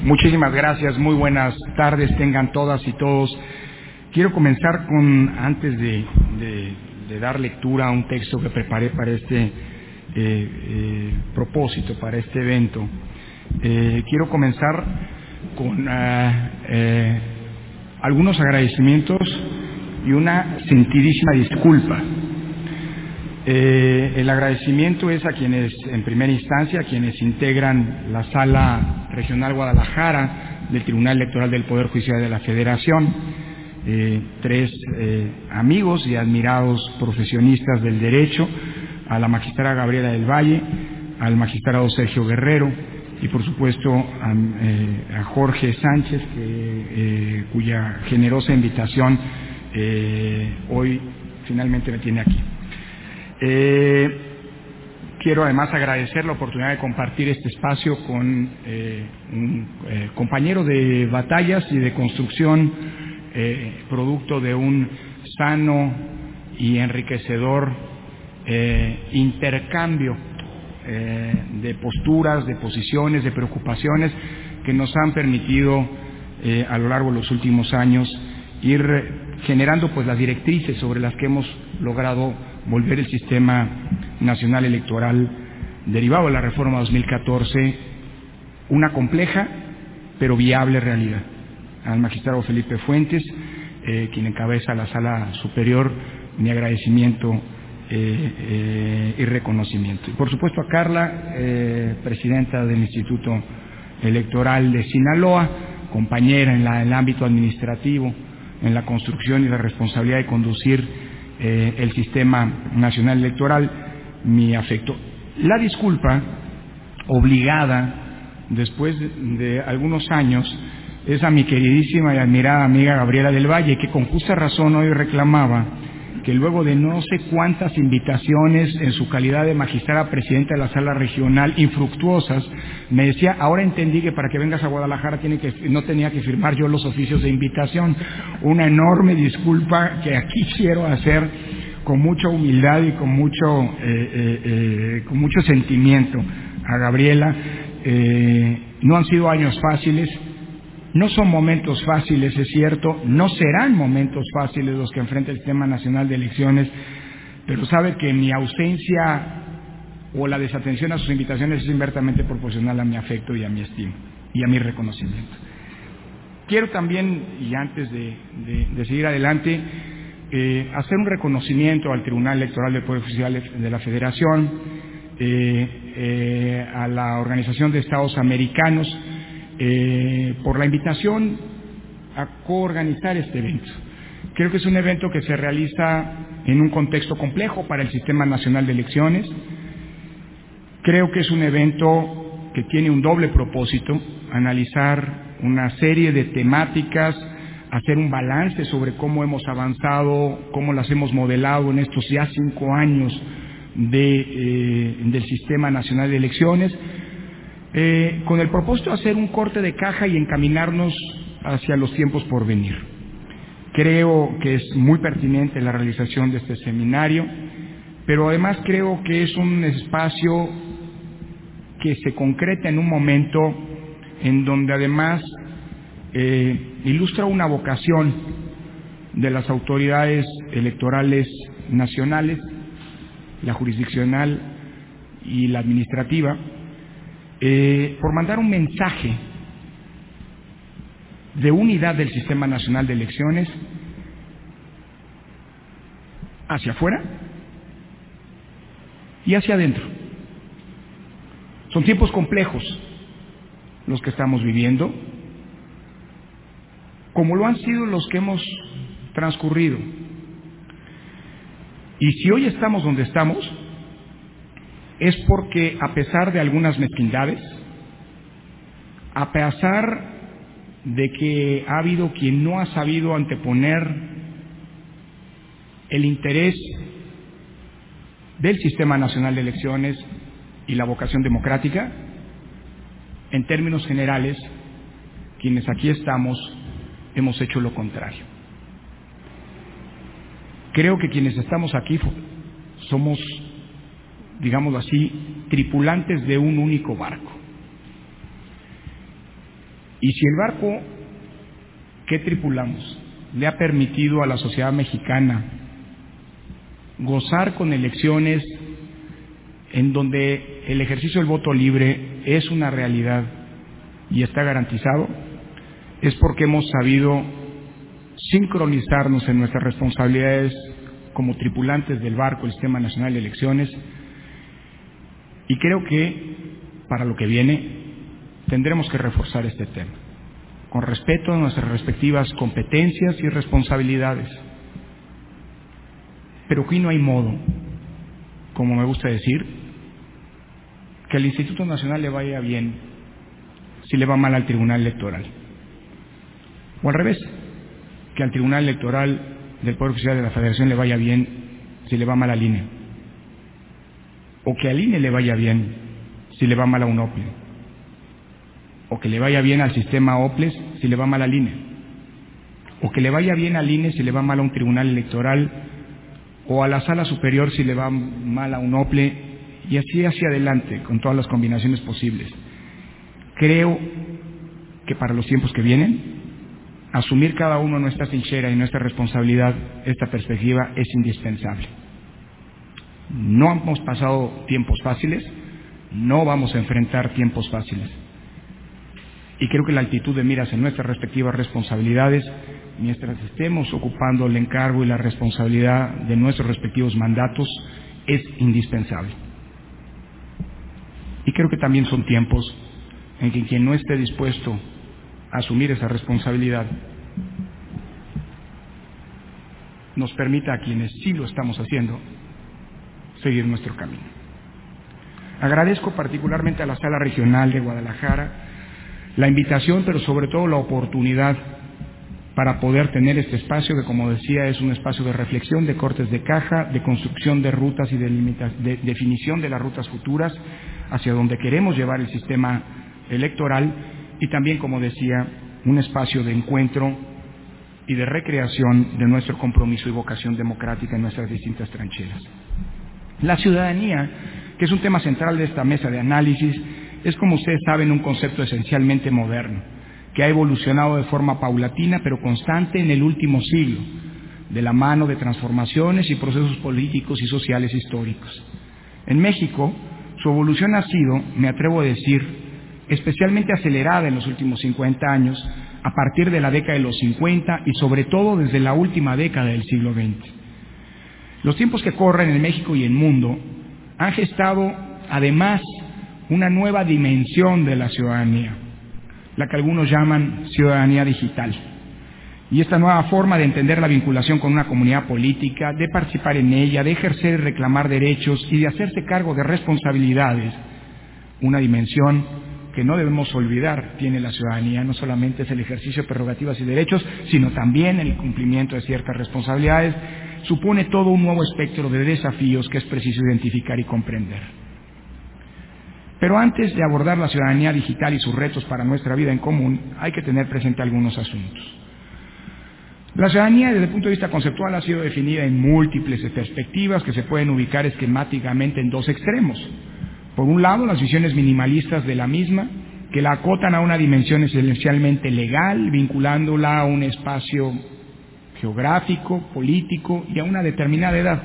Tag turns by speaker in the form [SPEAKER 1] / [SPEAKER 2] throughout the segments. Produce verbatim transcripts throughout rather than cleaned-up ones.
[SPEAKER 1] Muchísimas gracias, muy buenas tardes tengan todas y todos. Quiero comenzar con, antes de, de, de dar lectura a un texto que preparé para este eh, eh, propósito, para este evento, eh, quiero comenzar con uh, eh, algunos agradecimientos y una sentidísima disculpa. Eh, el agradecimiento es a quienes, en primera instancia, a quienes integran la Sala Regional Guadalajara del Tribunal Electoral del Poder Judicial de la Federación, eh, tres eh, amigos y admirados profesionistas del derecho, a la magistrada Gabriela del Valle, al magistrado Sergio Guerrero y, por supuesto, a, eh, a Jorge Sánchez, que, eh, cuya generosa invitación eh, hoy finalmente me tiene aquí. Eh, quiero además agradecer la oportunidad de compartir este espacio con eh, un eh, compañero de batallas y de construcción, eh, producto de un sano y enriquecedor eh, intercambio eh, de posturas, de posiciones, de preocupaciones que nos han permitido eh, a lo largo de los últimos años ir generando pues las directrices sobre las que hemos logrado volver el sistema nacional electoral derivado de la reforma dos mil catorce una compleja pero viable realidad. Al magistrado Felipe Fuentes, eh, quien encabeza la Sala Superior, mi agradecimiento eh, eh, y reconocimiento. Y por supuesto a Carla, eh, presidenta del Instituto Electoral de Sinaloa, compañera en, la, en el ámbito administrativo, en la construcción y la responsabilidad de conducir eh, el sistema nacional electoral, mi afecto. La disculpa obligada, después de, de algunos años, es a mi queridísima y admirada amiga Gabriela del Valle, que con justa razón hoy reclamaba que luego de no sé cuántas invitaciones en su calidad de magistrada presidenta de la Sala Regional, infructuosas, me decía, ahora entendí que para que vengas a Guadalajara tiene que, no tenía que firmar yo los oficios de invitación. Una enorme disculpa que aquí quiero hacer con mucha humildad y con mucho, eh, eh, eh, con mucho sentimiento a Gabriela. Eh, no han sido años fáciles. No son momentos fáciles, es cierto, no serán momentos fáciles los que enfrenta el Sistema Nacional de Elecciones, pero sabe que mi ausencia o la desatención a sus invitaciones es inversamente proporcional a mi afecto y a mi estima y a mi reconocimiento. Quiero también, y antes de, de, de seguir adelante, eh, hacer un reconocimiento al Tribunal Electoral del Poder Judicial de la Federación, eh, eh, a la Organización de Estados Americanos, Eh, por la invitación a coorganizar este evento. Creo que es un evento que se realiza en un contexto complejo para el Sistema Nacional de Elecciones. Creo que es un evento que tiene un doble propósito: analizar una serie de temáticas, hacer un balance sobre cómo hemos avanzado, cómo las hemos modelado en estos ya cinco años de, eh, del Sistema Nacional de Elecciones, Eh, con el propósito de hacer un corte de caja y encaminarnos hacia los tiempos por venir. Creo que es muy pertinente la realización de este seminario, pero además creo que es un espacio que se concreta en un momento en donde además eh, ilustra una vocación de las autoridades electorales nacionales, la jurisdiccional y la administrativa, Eh, por mandar un mensaje de unidad del Sistema Nacional de Elecciones hacia afuera y hacia adentro. Son tiempos complejos los que estamos viviendo, como lo han sido los que hemos transcurrido. Y si hoy estamos donde estamos, es porque, a pesar de algunas mezquindades, a pesar de que ha habido quien no ha sabido anteponer el interés del Sistema Nacional de Elecciones y la vocación democrática, en términos generales, quienes aquí estamos hemos hecho lo contrario. Creo que quienes estamos aquí somos, digámoslo así, tripulantes de un único barco. Y si el barco que tripulamos le ha permitido a la sociedad mexicana gozar con elecciones en donde el ejercicio del voto libre es una realidad y está garantizado, es porque hemos sabido sincronizarnos en nuestras responsabilidades como tripulantes del barco, el Sistema Nacional de Elecciones, y creo que para lo que viene tendremos que reforzar este tema, con respeto a nuestras respectivas competencias y responsabilidades. Pero aquí no hay modo, como me gusta decir, que al Instituto Nacional le vaya bien si le va mal al Tribunal Electoral. O al revés, que al Tribunal Electoral del Poder Judicial de la Federación le vaya bien si le va mal al I N E. O que al I N E le vaya bien si le va mal a un OPLE. O que le vaya bien al sistema OPLES si le va mal al I N E. O que le vaya bien al I N E si le va mal a un tribunal electoral, o a la sala superior si le va mal a un OPLE, y así hacia adelante, con todas las combinaciones posibles. Creo que para los tiempos que vienen, asumir cada uno nuestra trinchera y nuestra responsabilidad, esta perspectiva es indispensable. No hemos pasado tiempos fáciles, no vamos a enfrentar tiempos fáciles. Y creo que la altitud de miras en nuestras respectivas responsabilidades, mientras estemos ocupando el encargo y la responsabilidad de nuestros respectivos mandatos, es indispensable. Y creo que también son tiempos en que quien no esté dispuesto a asumir esa responsabilidad nos permita a quienes sí lo estamos haciendo seguir nuestro camino. Agradezco particularmente a la Sala Regional de Guadalajara la invitación, pero sobre todo la oportunidad para poder tener este espacio que, como decía, es un espacio de reflexión, de cortes de caja, de construcción de rutas y de, de definición de las rutas futuras hacia donde queremos llevar el sistema electoral, y también, como decía, un espacio de encuentro y de recreación de nuestro compromiso y vocación democrática en nuestras distintas trincheras. La ciudadanía, que es un tema central de esta mesa de análisis, es, como ustedes saben, un concepto esencialmente moderno, que ha evolucionado de forma paulatina pero constante en el último siglo, de la mano de transformaciones y procesos políticos y sociales históricos. En México, su evolución ha sido, me atrevo a decir, especialmente acelerada en los últimos cincuenta años, a partir de la década de los cincuenta y sobre todo desde la última década del siglo veinte. Los tiempos que corren en México y en el mundo han gestado, además, una nueva dimensión de la ciudadanía, la que algunos llaman ciudadanía digital. Y esta nueva forma de entender la vinculación con una comunidad política, de participar en ella, de ejercer y reclamar derechos y de hacerse cargo de responsabilidades, una dimensión que no debemos olvidar tiene la ciudadanía, no solamente es el ejercicio de prerrogativas y derechos, sino también el cumplimiento de ciertas responsabilidades, supone todo un nuevo espectro de desafíos que es preciso identificar y comprender. Pero antes de abordar la ciudadanía digital y sus retos para nuestra vida en común, hay que tener presente algunos asuntos. La ciudadanía, desde el punto de vista conceptual, ha sido definida en múltiples perspectivas que se pueden ubicar esquemáticamente en dos extremos. Por un lado, las visiones minimalistas de la misma, que la acotan a una dimensión esencialmente legal, vinculándola a un espacio geográfico, político y a una determinada edad.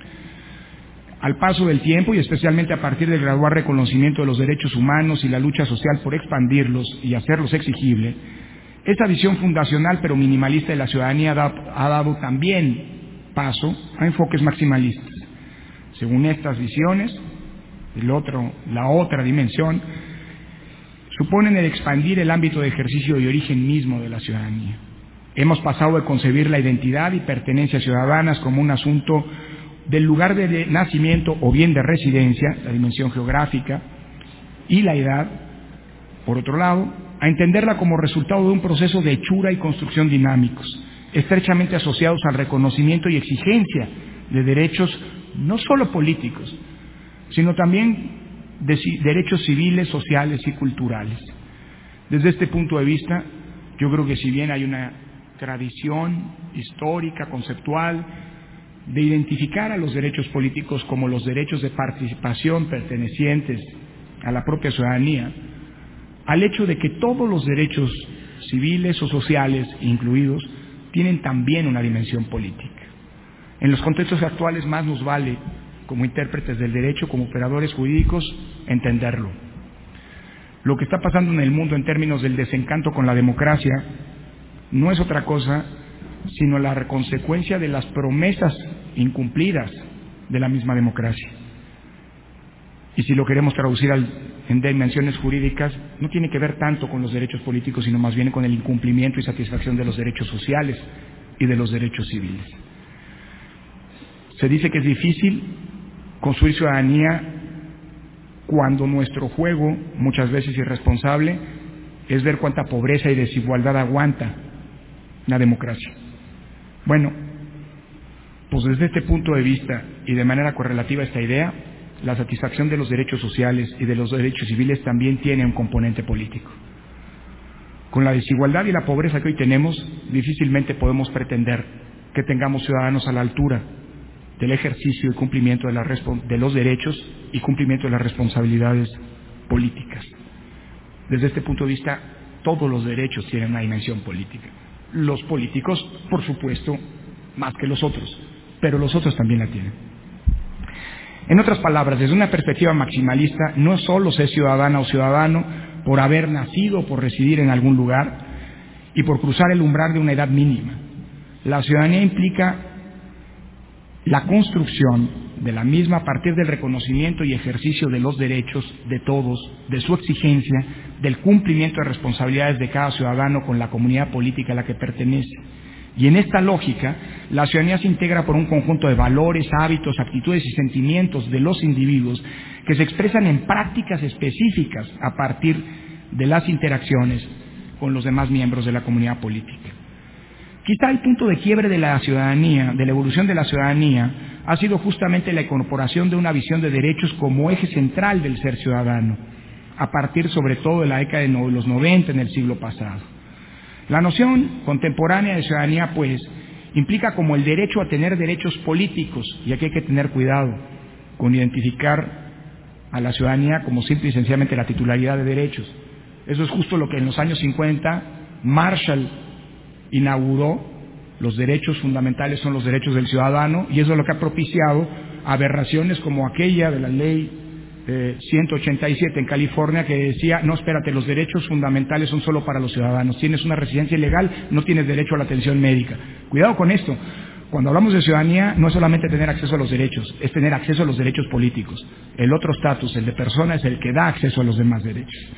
[SPEAKER 1] Al paso del tiempo, y especialmente a partir del gradual reconocimiento de los derechos humanos y la lucha social por expandirlos y hacerlos exigibles, esta visión fundacional pero minimalista de la ciudadanía ha dado también paso a enfoques maximalistas. Según estas visiones, el otro, la otra dimensión, suponen el expandir el ámbito de ejercicio y origen mismo de la ciudadanía. Hemos pasado de concebir la identidad y pertenencia ciudadanas como un asunto del lugar de nacimiento o bien de residencia, la dimensión geográfica, y la edad, por otro lado, a entenderla como resultado de un proceso de hechura y construcción dinámicos, estrechamente asociados al reconocimiento y exigencia de derechos no solo políticos, sino también de derechos civiles, sociales y culturales. Desde este punto de vista, yo creo que si bien hay una tradición histórica, conceptual, de identificar a los derechos políticos como los derechos de participación pertenecientes a la propia ciudadanía, al hecho de que todos los derechos civiles o sociales incluidos tienen también una dimensión política. En los contextos actuales más nos vale, como intérpretes del derecho, como operadores jurídicos, entenderlo. Lo que está pasando en el mundo en términos del desencanto con la democracia no es otra cosa sino la consecuencia de las promesas incumplidas de la misma democracia. Y si lo queremos traducir al, en dimensiones jurídicas, no tiene que ver tanto con los derechos políticos, sino más bien con el incumplimiento y satisfacción de los derechos sociales y de los derechos civiles. Se dice que es difícil construir ciudadanía cuando nuestro juego, muchas veces irresponsable, es ver cuánta pobreza y desigualdad aguanta la democracia. Bueno, pues desde este punto de vista y de manera correlativa a esta idea, la satisfacción de los derechos sociales y de los derechos civiles también tiene un componente político. Con la desigualdad y la pobreza que hoy tenemos, difícilmente podemos pretender que tengamos ciudadanos a la altura del ejercicio y cumplimiento de, la de los derechos y cumplimiento de las responsabilidades políticas. Desde este punto de vista, todos los derechos tienen una dimensión política. Los políticos, por supuesto, más que los otros, pero los otros también la tienen. En otras palabras, desde una perspectiva maximalista, no es solo ser ciudadana o ciudadano por haber nacido o por residir en algún lugar y por cruzar el umbral de una edad mínima. La ciudadanía implica la construcción de la misma a partir del reconocimiento y ejercicio de los derechos de todos, de su exigencia, del cumplimiento de responsabilidades de cada ciudadano con la comunidad política a la que pertenece. Y en esta lógica, la ciudadanía se integra por un conjunto de valores, hábitos, actitudes y sentimientos de los individuos que se expresan en prácticas específicas a partir de las interacciones con los demás miembros de la comunidad política. Quizá el punto de quiebre de la ciudadanía, de la evolución de la ciudadanía, ha sido justamente la incorporación de una visión de derechos como eje central del ser ciudadano, a partir sobre todo de la década de los noventa en el siglo pasado. La noción contemporánea de ciudadanía, pues, implica como el derecho a tener derechos políticos, y aquí hay que tener cuidado con identificar a la ciudadanía como simple y sencillamente la titularidad de derechos. Eso es justo lo que en los años cincuenta Marshall inauguró. Los derechos fundamentales son los derechos del ciudadano, y eso es lo que ha propiciado aberraciones como aquella de la ley eh, ciento ochenta y siete en California, que decía, no, espérate, los derechos fundamentales son solo para los ciudadanos. Tienes una residencia ilegal, no tienes derecho a la atención médica. Cuidado con esto. Cuando hablamos de ciudadanía, no es solamente tener acceso a los derechos, es tener acceso a los derechos políticos. El otro estatus, el de persona, es el que da acceso a los demás derechos.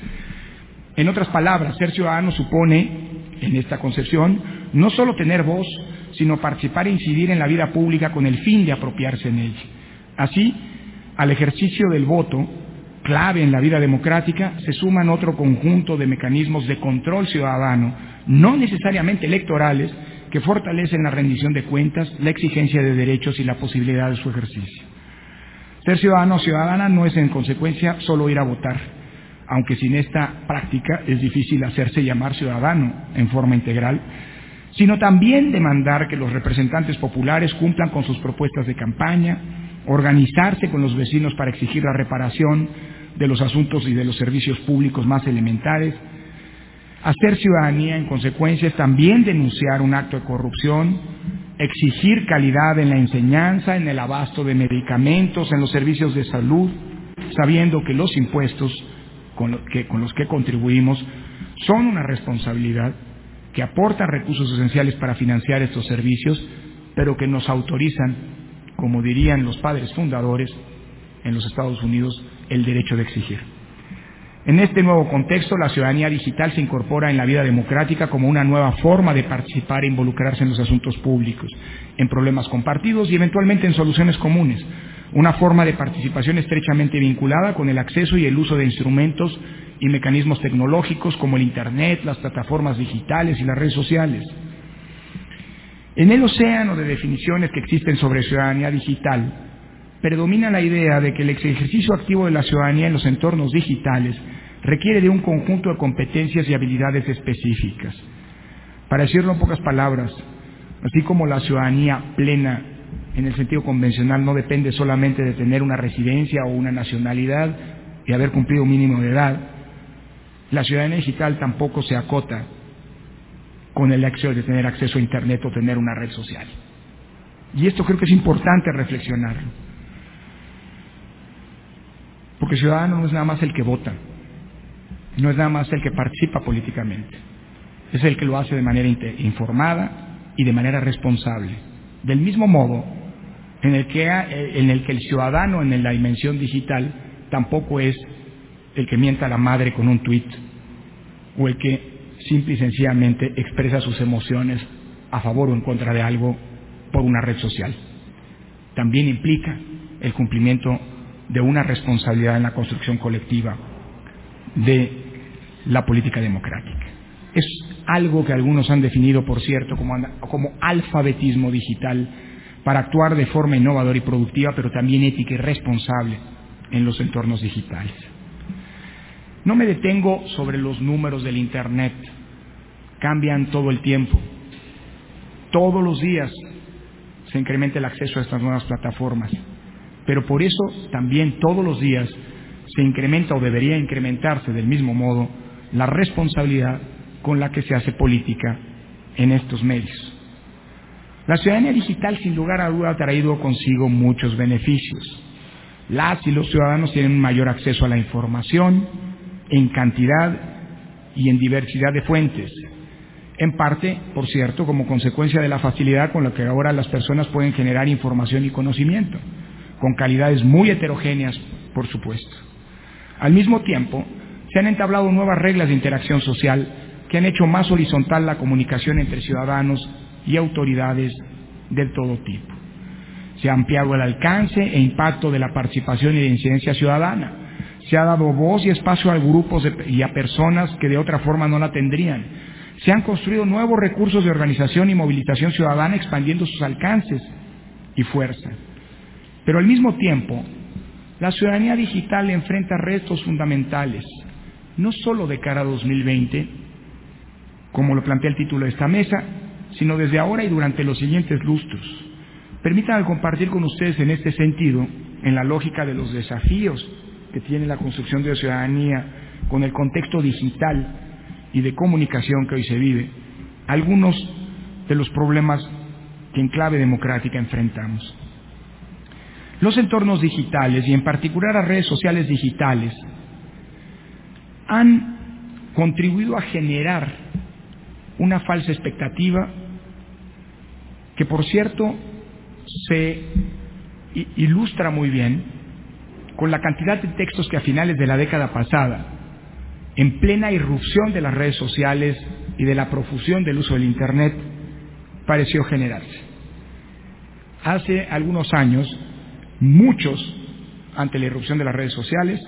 [SPEAKER 1] En otras palabras, ser ciudadano supone, en esta concepción, no solo tener voz, sino participar e incidir en la vida pública con el fin de apropiarse en ella. Así, al ejercicio del voto, clave en la vida democrática, se suman otro conjunto de mecanismos de control ciudadano, no necesariamente electorales, que fortalecen la rendición de cuentas, la exigencia de derechos y la posibilidad de su ejercicio. Ser ciudadano o ciudadana no es, en consecuencia, solo ir a votar, aunque sin esta práctica es difícil hacerse llamar ciudadano en forma integral, sino también demandar que los representantes populares cumplan con sus propuestas de campaña, organizarse con los vecinos para exigir la reparación de los asuntos y de los servicios públicos más elementales. Hacer ciudadanía, en consecuencia, es también denunciar un acto de corrupción, exigir calidad en la enseñanza, en el abasto de medicamentos, en los servicios de salud, sabiendo que los impuestos con, lo que, con los que contribuimos son una responsabilidad, que aportan recursos esenciales para financiar estos servicios, pero que nos autorizan, como dirían los padres fundadores en los Estados Unidos, el derecho de exigir. En este nuevo contexto, la ciudadanía digital se incorpora en la vida democrática como una nueva forma de participar e involucrarse en los asuntos públicos, en problemas compartidos y eventualmente en soluciones comunes. Una forma de participación estrechamente vinculada con el acceso y el uso de instrumentos y mecanismos tecnológicos como el Internet, las plataformas digitales y las redes sociales. En el océano de definiciones que existen sobre ciudadanía digital, predomina la idea de que el ejercicio activo de la ciudadanía en los entornos digitales requiere de un conjunto de competencias y habilidades específicas. Para decirlo en pocas palabras, así como la ciudadanía plena en el sentido convencional no depende solamente de tener una residencia o una nacionalidad y haber cumplido un mínimo de edad, La ciudadanía digital tampoco se acota con el hecho de tener acceso a Internet o tener una red social. Y esto creo que es importante reflexionarlo. Porque el ciudadano no es nada más el que vota, no es nada más el que participa políticamente, es el que lo hace de manera informada y de manera responsable. Del mismo modo en el que, en el, que el ciudadano en la dimensión digital tampoco es el que mienta a la madre con un tuit o el que simple y sencillamente expresa sus emociones a favor o en contra de algo por una red social. También implica el cumplimiento de una responsabilidad en la construcción colectiva de la política democrática. Es algo que algunos han definido, por cierto, como, como alfabetismo digital para actuar de forma innovadora y productiva, pero también ética y responsable en los entornos digitales. No me detengo sobre los números del Internet. Cambian todo el tiempo. Todos los días se incrementa el acceso a estas nuevas plataformas. Pero por eso también todos los días se incrementa o debería incrementarse del mismo modo la responsabilidad con la que se hace política en estos medios. La ciudadanía digital, sin lugar a duda, ha traído consigo muchos beneficios. Las y los ciudadanos tienen un mayor acceso a la información en cantidad y en diversidad de fuentes. En parte, por cierto, como consecuencia de la facilidad con la que ahora las personas pueden generar información y conocimiento, con calidades muy heterogéneas, por supuesto. Al mismo tiempo, se han entablado nuevas reglas de interacción social que han hecho más horizontal la comunicación entre ciudadanos y autoridades de todo tipo. Se ha ampliado el alcance e impacto de la participación y de incidencia ciudadana. Se ha dado voz y espacio a grupos de, y a personas que de otra forma no la tendrían. Se han construido nuevos recursos de organización y movilización ciudadana, expandiendo sus alcances y fuerza. Pero al mismo tiempo, la ciudadanía digital enfrenta retos fundamentales, no solo de cara a dos mil veinte, como lo plantea el título de esta mesa, sino desde ahora y durante los siguientes lustros. Permítanme compartir con ustedes en este sentido, en la lógica de los desafíos que tiene la construcción de la ciudadanía con el contexto digital y de comunicación que hoy se vive, algunos de los problemas que en clave democrática enfrentamos. Los entornos digitales, y en particular las redes sociales digitales, han contribuido a generar una falsa expectativa que, por cierto, se ilustra muy bien con la cantidad de textos que a finales de la década pasada, en plena irrupción de las redes sociales y de la profusión del uso del Internet, pareció generarse. Hace algunos años, muchos, ante la irrupción de las redes sociales,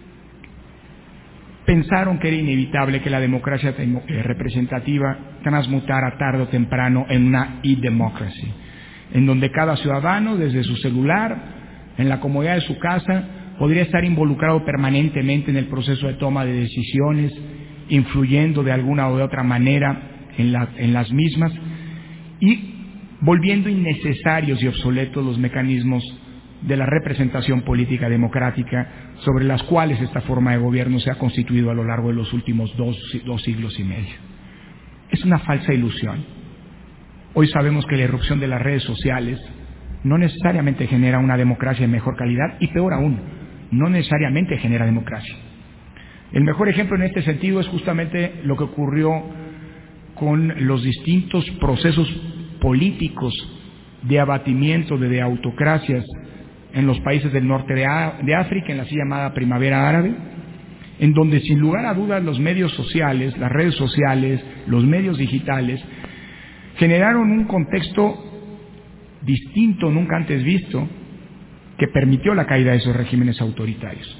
[SPEAKER 1] pensaron que era inevitable que la democracia representativa transmutara tarde o temprano en una e-democracy, en donde cada ciudadano, desde su celular, en la comodidad de su casa, podría estar involucrado permanentemente en el proceso de toma de decisiones, influyendo de alguna o de otra manera en, la, en las mismas y volviendo innecesarios y obsoletos los mecanismos de la representación política democrática sobre las cuales esta forma de gobierno se ha constituido a lo largo de los últimos dos, dos siglos y medio. Es una falsa ilusión. Hoy sabemos que la irrupción de las redes sociales no necesariamente genera una democracia de mejor calidad y, peor aún, no necesariamente genera democracia. El mejor ejemplo en este sentido es justamente lo que ocurrió con los distintos procesos políticos de abatimiento de, de autocracias en los países del norte de, de África, en la así llamada primavera árabe, en donde sin lugar a dudas los medios sociales, las redes sociales, los medios digitales, generaron un contexto distinto, nunca antes visto, que permitió la caída de esos regímenes autoritarios.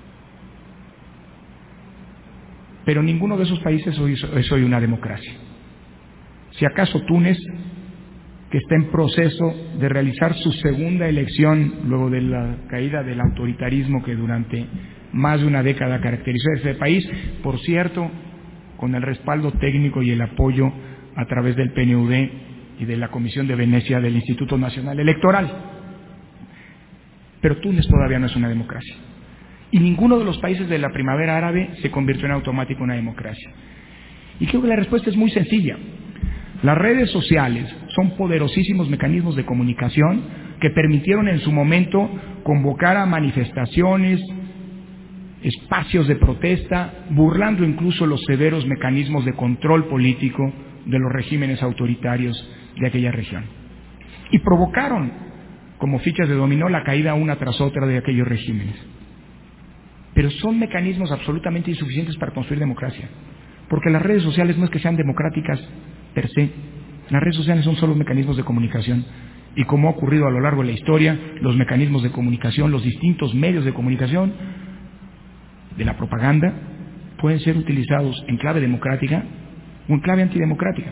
[SPEAKER 1] Pero ninguno de esos países es hoy una democracia. Si acaso Túnez, que está en proceso de realizar su segunda elección luego de la caída del autoritarismo que durante más de una década caracterizó a ese país, por cierto, con el respaldo técnico y el apoyo a través del P N U D y de la Comisión de Venecia del Instituto Nacional Electoral. Pero Túnez todavía no es una democracia. Y ninguno de los países de la primavera árabe se convirtió en automático en una democracia. Y creo que la respuesta es muy sencilla. Las redes sociales son poderosísimos mecanismos de comunicación que permitieron en su momento convocar a manifestaciones, espacios de protesta, burlando incluso los severos mecanismos de control político de los regímenes autoritarios de aquella región. Y provocaron, como fichas de dominó, la caída una tras otra de aquellos regímenes. Pero son mecanismos absolutamente insuficientes para construir democracia, porque las redes sociales no es que sean democráticas per se. Las redes sociales son solo mecanismos de comunicación, y como ha ocurrido a lo largo de la historia, los mecanismos de comunicación, los distintos medios de comunicación de la propaganda pueden ser utilizados en clave democrática o en clave antidemocrática.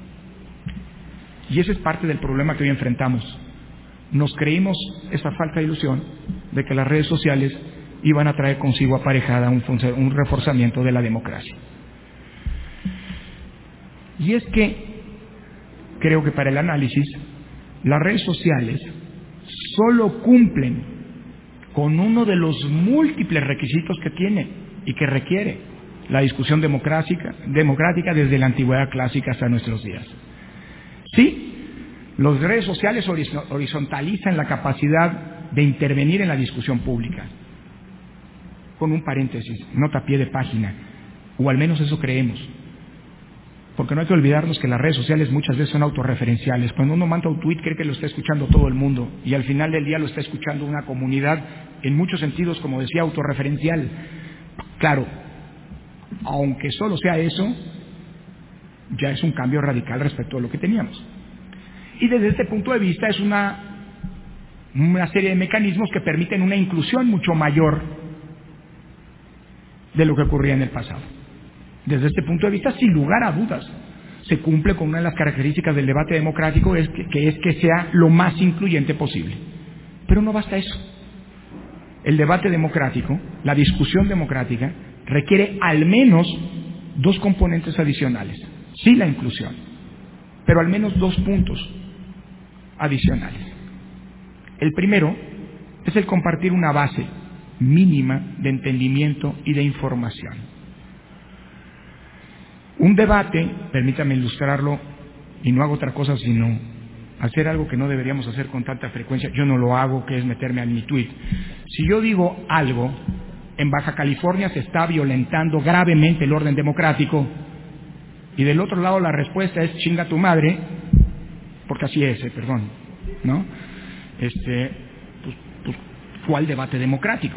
[SPEAKER 1] Y ese es parte del problema que hoy enfrentamos. Nos creímos esa falsa ilusión de que las redes sociales iban a traer consigo aparejada un, un reforzamiento de la democracia. Y es que creo que para el análisis, las redes sociales solo cumplen con uno de los múltiples requisitos que tiene y que requiere la discusión democrática, democrática desde la antigüedad clásica hasta nuestros días. Sí, las redes sociales horizontalizan la capacidad de intervenir en la discusión pública. Con un paréntesis, nota a pie de página, o al menos eso creemos. Porque no hay que olvidarnos que las redes sociales muchas veces son autorreferenciales. Cuando uno manda un tuit cree que lo está escuchando todo el mundo y al final del día lo está escuchando una comunidad, en muchos sentidos, como decía, autorreferencial. Claro, aunque solo sea eso, ya es un cambio radical respecto a lo que teníamos. Y desde este punto de vista es una, una serie de mecanismos que permiten una inclusión mucho mayor de lo que ocurría en el pasado. Desde este punto de vista, sin lugar a dudas, se cumple con una de las características del debate democrático, es que, que es que sea lo más incluyente posible. Pero no basta eso. El debate democrático, la discusión democrática, requiere al menos dos componentes adicionales. Sí, la inclusión, pero al menos dos puntos adicionales. El primero es el compartir una base mínima de entendimiento y de información. Un debate, permítame ilustrarlo, y no hago otra cosa sino hacer algo que no deberíamos hacer con tanta frecuencia, yo no lo hago, que es meterme a mi tweet. Si yo digo algo, en Baja California se está violentando gravemente el orden democrático, y del otro lado la respuesta es chinga tu madre, porque así es, eh, perdón, ¿no? Este, pues, pues, ¿cuál debate democrático?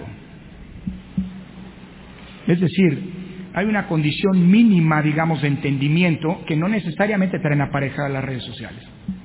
[SPEAKER 1] Es decir, hay una condición mínima, digamos, de entendimiento que no necesariamente traen aparejadas las redes sociales.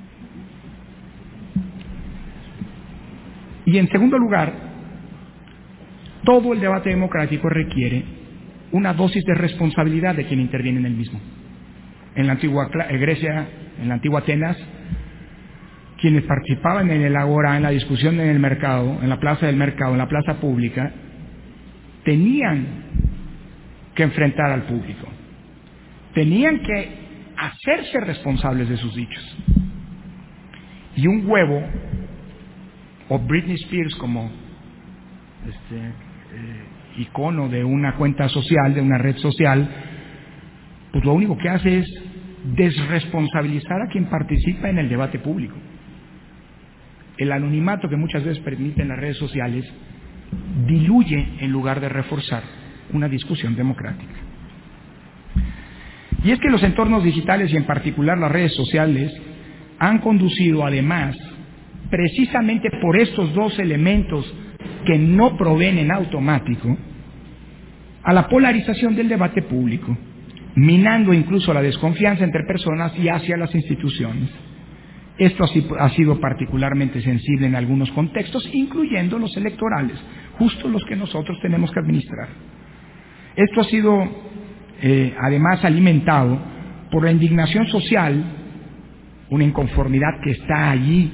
[SPEAKER 1] Y en segundo lugar, todo el debate democrático requiere una dosis de responsabilidad de quien interviene en el mismo. En la antigua Grecia, en la antigua Atenas, quienes participaban en el agora, en la discusión en el mercado, en la plaza del mercado, en la plaza pública, tenían que enfrentar al público. Tenían que hacerse responsables de sus dichos. Y un huevo, o Britney Spears como este, eh, icono de una cuenta social, de una red social, pues lo único que hace es desresponsabilizar a quien participa en el debate público. El anonimato que muchas veces permiten las redes sociales diluye en lugar de reforzar una discusión democrática. Y es que los entornos digitales y en particular las redes sociales han conducido además, precisamente por estos dos elementos que no proveen en automático, a la polarización del debate público, minando incluso la desconfianza entre personas y hacia las instituciones. Esto ha sido particularmente sensible en algunos contextos, incluyendo los electorales, justo los que nosotros tenemos que administrar. Esto ha sido, eh, además, alimentado por la indignación social, una inconformidad que está allí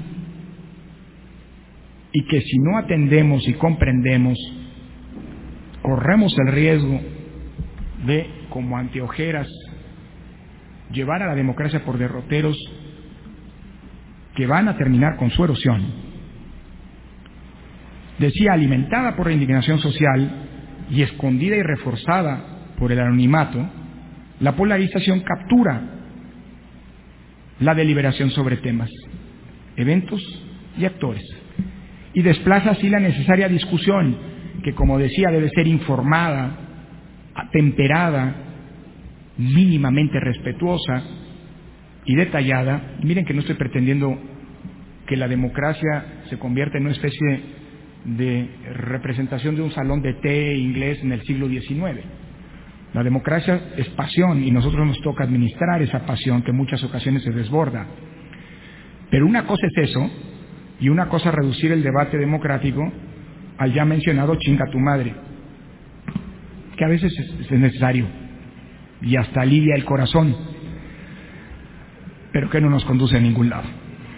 [SPEAKER 1] y que si no atendemos y comprendemos, corremos el riesgo de, como anteojeras, llevar a la democracia por derroteros que van a terminar con su erosión. Decía, alimentada por la indignación social y escondida y reforzada por el anonimato, la polarización captura la deliberación sobre temas, eventos y actores, y desplaza así la necesaria discusión, que, como decía, debe ser informada, atemperada, mínimamente respetuosa y detallada. Y miren que no estoy pretendiendo que la democracia se convierta en una especie de representación de un salón de té inglés en el siglo diecinueve. La democracia es pasión y nosotros nos toca administrar esa pasión que en muchas ocasiones se desborda. Pero una cosa es eso y una cosa reducir el debate democrático al ya mencionado chinga tu madre, que a veces es, es necesario y hasta alivia el corazón, pero que no nos conduce a ningún lado.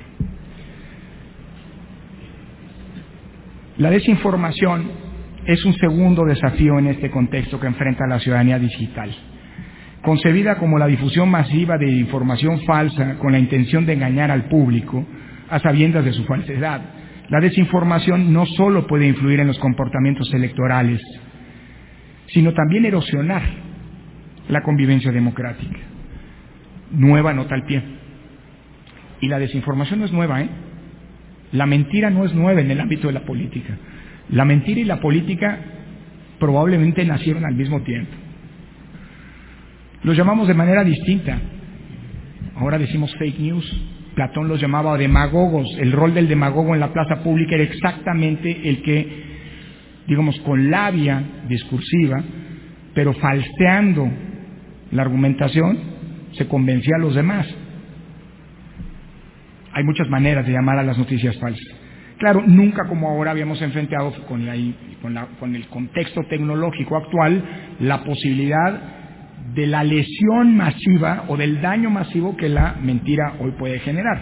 [SPEAKER 1] La desinformación es un segundo desafío en este contexto que enfrenta la ciudadanía digital. Concebida como la difusión masiva de información falsa con la intención de engañar al público a sabiendas de su falsedad, la desinformación no solo puede influir en los comportamientos electorales, sino también erosionar la convivencia democrática. Nueva nota al pie. Y la desinformación no es nueva, ¿eh? La mentira no es nueva en el ámbito de la política. La mentira y la política probablemente nacieron al mismo tiempo. Los llamamos de manera distinta. Ahora decimos fake news. Platón los llamaba demagogos. El rol del demagogo en la plaza pública era exactamente el que, digamos, con labia discursiva, pero falseando la argumentación, se convencía a los demás. Hay muchas maneras de llamar a las noticias falsas. Claro, nunca como ahora habíamos enfrentado con, la, con, la, con el contexto tecnológico actual la posibilidad de la lesión masiva o del daño masivo que la mentira hoy puede generar.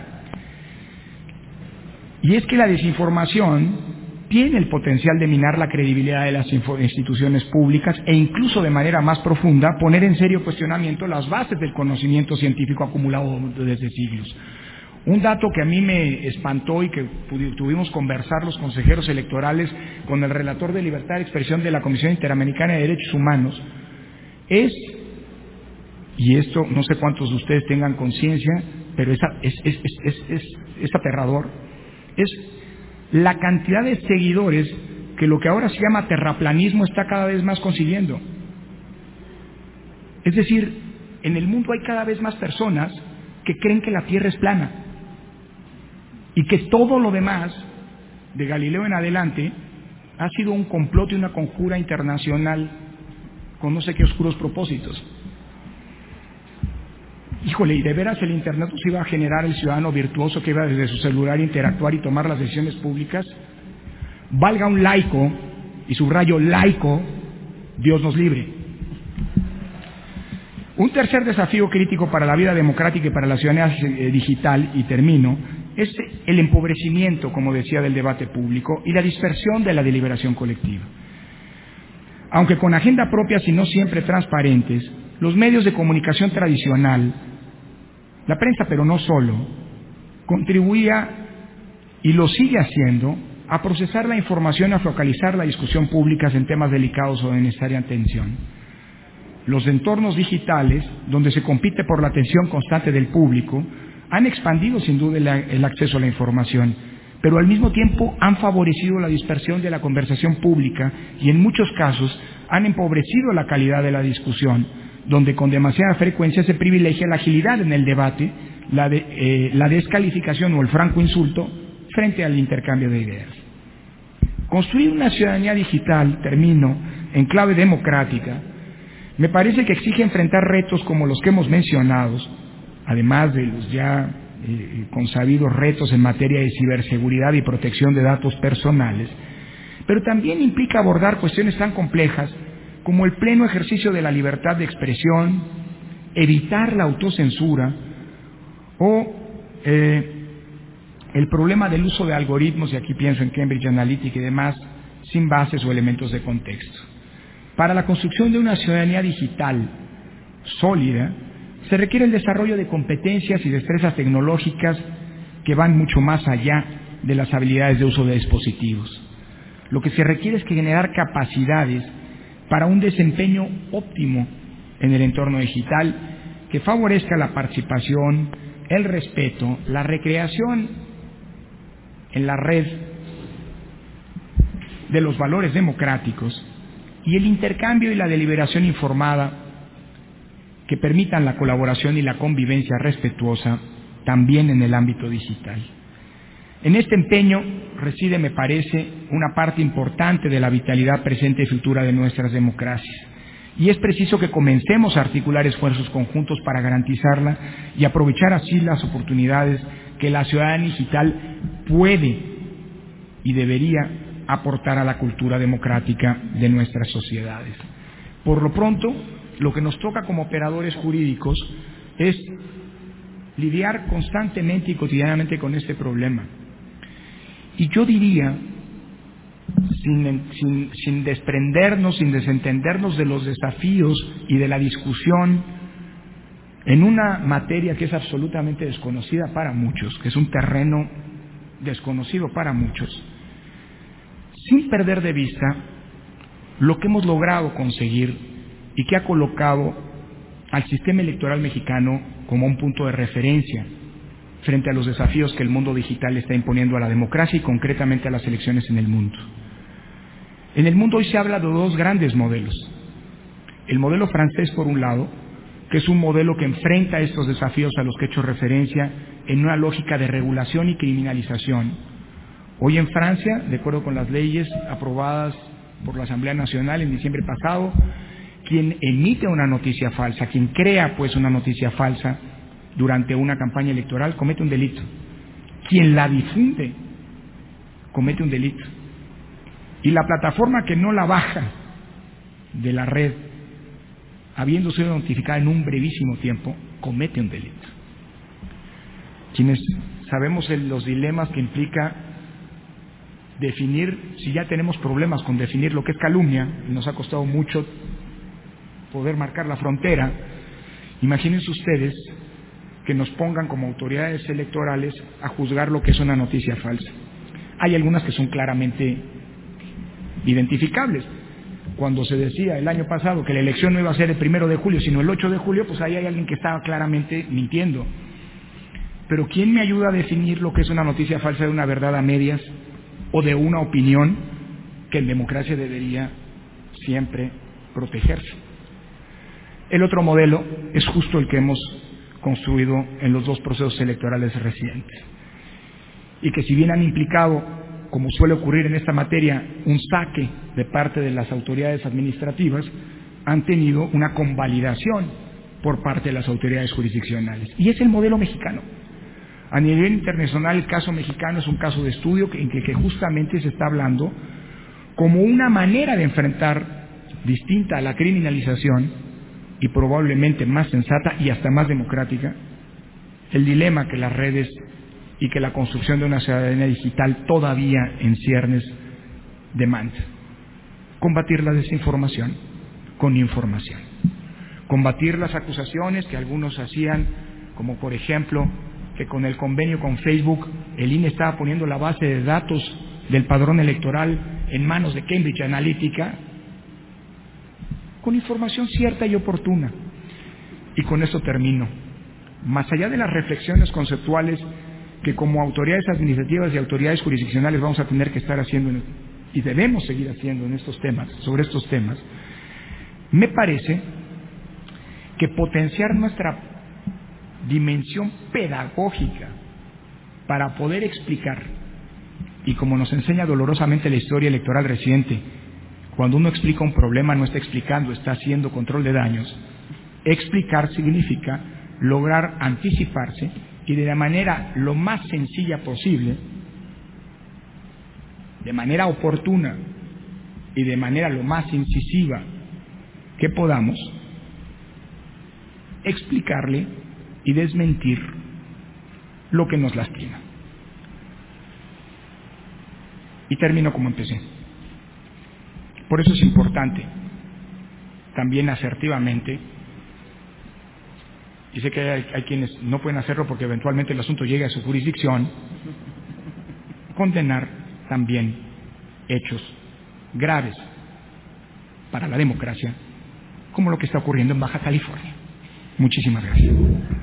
[SPEAKER 1] Y es que la desinformación tiene el potencial de minar la credibilidad de las instituciones públicas e incluso de manera más profunda poner en serio cuestionamiento las bases del conocimiento científico acumulado desde siglos. Un dato que a mí me espantó y que tuvimos conversar los consejeros electorales con el relator de libertad de expresión de la Comisión Interamericana de Derechos Humanos es, y esto no sé cuántos de ustedes tengan conciencia, pero es, es, es, es, es, es aterrador, es la cantidad de seguidores que lo que ahora se llama terraplanismo está cada vez más consiguiendo. Es decir, en el mundo hay cada vez más personas que creen que la Tierra es plana y que todo lo demás, de Galileo en adelante, ha sido un complot y una conjura internacional con no sé qué oscuros propósitos. Híjole, ¿y de veras el Internet nos iba a generar el ciudadano virtuoso que iba desde su celular a interactuar y tomar las decisiones públicas? Valga un laico, y subrayo laico, Dios nos libre. Un tercer desafío crítico para la vida democrática y para la ciudadanía digital, y termino, es el empobrecimiento, como decía, del debate público y la dispersión de la deliberación colectiva. Aunque con agenda propias y no siempre transparentes, los medios de comunicación tradicional, la prensa, pero no solo, contribuía y lo sigue haciendo a procesar la información y a focalizar la discusión pública en temas delicados o de necesaria atención. Los entornos digitales, donde se compite por la atención constante del público, han expandido sin duda el, el acceso a la información, pero al mismo tiempo han favorecido la dispersión de la conversación pública y en muchos casos han empobrecido la calidad de la discusión, donde con demasiada frecuencia se privilegia la agilidad en el debate, la, de, eh, la descalificación o el franco insulto frente al intercambio de ideas. Construir una ciudadanía digital, termino, en clave democrática, me parece que exige enfrentar retos como los que hemos mencionado, además de los ya eh, consabidos retos en materia de ciberseguridad y protección de datos personales, pero también implica abordar cuestiones tan complejas como el pleno ejercicio de la libertad de expresión, evitar la autocensura o eh, el problema del uso de algoritmos, y aquí pienso en Cambridge Analytica y demás, sin bases o elementos de contexto. Para la construcción de una ciudadanía digital sólida, se requiere el desarrollo de competencias y destrezas tecnológicas que van mucho más allá de las habilidades de uso de dispositivos. Lo que se requiere es que generar capacidades para un desempeño óptimo en el entorno digital que favorezca la participación, el respeto, la recreación en la red de los valores democráticos y el intercambio y la deliberación informada que permitan la colaboración y la convivencia respetuosa también en el ámbito digital. En este empeño reside, me parece, una parte importante de la vitalidad presente y futura de nuestras democracias. Y es preciso que comencemos a articular esfuerzos conjuntos para garantizarla y aprovechar así las oportunidades que la ciudadanía digital puede y debería aportar a la cultura democrática de nuestras sociedades. Por lo pronto, lo que nos toca como operadores jurídicos es lidiar constantemente y cotidianamente con este problema. Y yo diría, sin, sin, sin desprendernos, sin desentendernos de los desafíos y de la discusión en una materia que es absolutamente desconocida para muchos, que es un terreno desconocido para muchos, sin perder de vista lo que hemos logrado conseguir y que ha colocado al sistema electoral mexicano como un punto de referencia frente a los desafíos que el mundo digital está imponiendo a la democracia y concretamente a las elecciones en el mundo. En el mundo hoy se habla de dos grandes modelos. El modelo francés, por un lado, que es un modelo que enfrenta estos desafíos a los que he hecho referencia en una lógica de regulación y criminalización. Hoy en Francia, de acuerdo con las leyes aprobadas por la Asamblea Nacional en diciembre pasado, quien emite una noticia falsa, quien crea pues una noticia falsa durante una campaña electoral, comete un delito. Quien la difunde, comete un delito. Y la plataforma que no la baja de la red, habiendo sido notificada en un brevísimo tiempo, comete un delito. Quienes sabemos el, los dilemas que implica definir, si ya tenemos problemas con definir lo que es calumnia, y nos ha costado mucho poder marcar la frontera, imagínense ustedes que nos pongan como autoridades electorales a juzgar lo que es una noticia falsa. Hay algunas que son claramente identificables. Cuando se decía el año pasado que la elección no iba a ser el primero de julio, sino el ocho de julio, pues ahí hay alguien que estaba claramente mintiendo. Pero ¿quién me ayuda a definir lo que es una noticia falsa de una verdad a medias o de una opinión que en democracia debería siempre protegerse? El otro modelo es justo el que hemos construido en los dos procesos electorales recientes y que, si bien han implicado, como suele ocurrir en esta materia, un saque de parte de las autoridades administrativas, han tenido una convalidación por parte de las autoridades jurisdiccionales. Y es el modelo mexicano. A nivel internacional, el caso mexicano es un caso de estudio en que, que justamente se está hablando como una manera de enfrentar distinta a la criminalización y probablemente más sensata y hasta más democrática el dilema que las redes y que la construcción de una ciudadanía digital todavía en ciernes demanda. Combatir la desinformación con información. Combatir las acusaciones que algunos hacían, como por ejemplo que con el convenio con Facebook el I N E estaba poniendo la base de datos del padrón electoral en manos de Cambridge Analytica, con información cierta y oportuna. Y con eso termino. Más allá de las reflexiones conceptuales que como autoridades administrativas y autoridades jurisdiccionales vamos a tener que estar haciendo en, y debemos seguir haciendo en estos temas, sobre estos temas, me parece que potenciar nuestra dimensión pedagógica para poder explicar, y como nos enseña dolorosamente la historia electoral reciente, cuando uno explica un problema no está explicando, está haciendo control de daños. Explicar significa lograr anticiparse y de la manera lo más sencilla posible, de manera oportuna y de manera lo más incisiva que podamos, explicarle y desmentir lo que nos lastima. Y termino como empecé. Por eso es importante, también asertivamente, y sé que hay, hay quienes no pueden hacerlo porque eventualmente el asunto llegue a su jurisdicción, condenar también hechos graves para la democracia, como lo que está ocurriendo en Baja California. Muchísimas gracias.